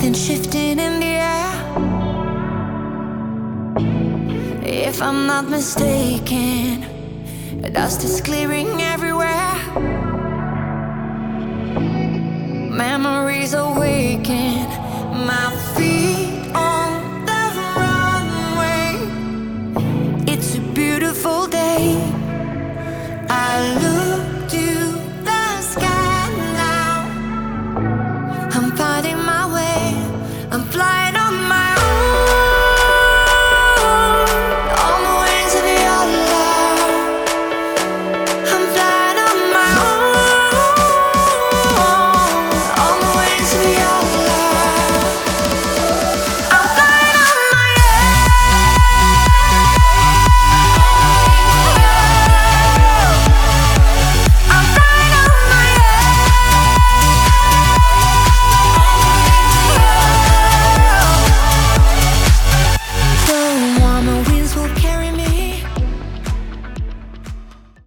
something shifting in the air. If I'm not mistaken, dust is clearing everywhere. Memories awaken, my feet on the runway. It's a beautiful day. I look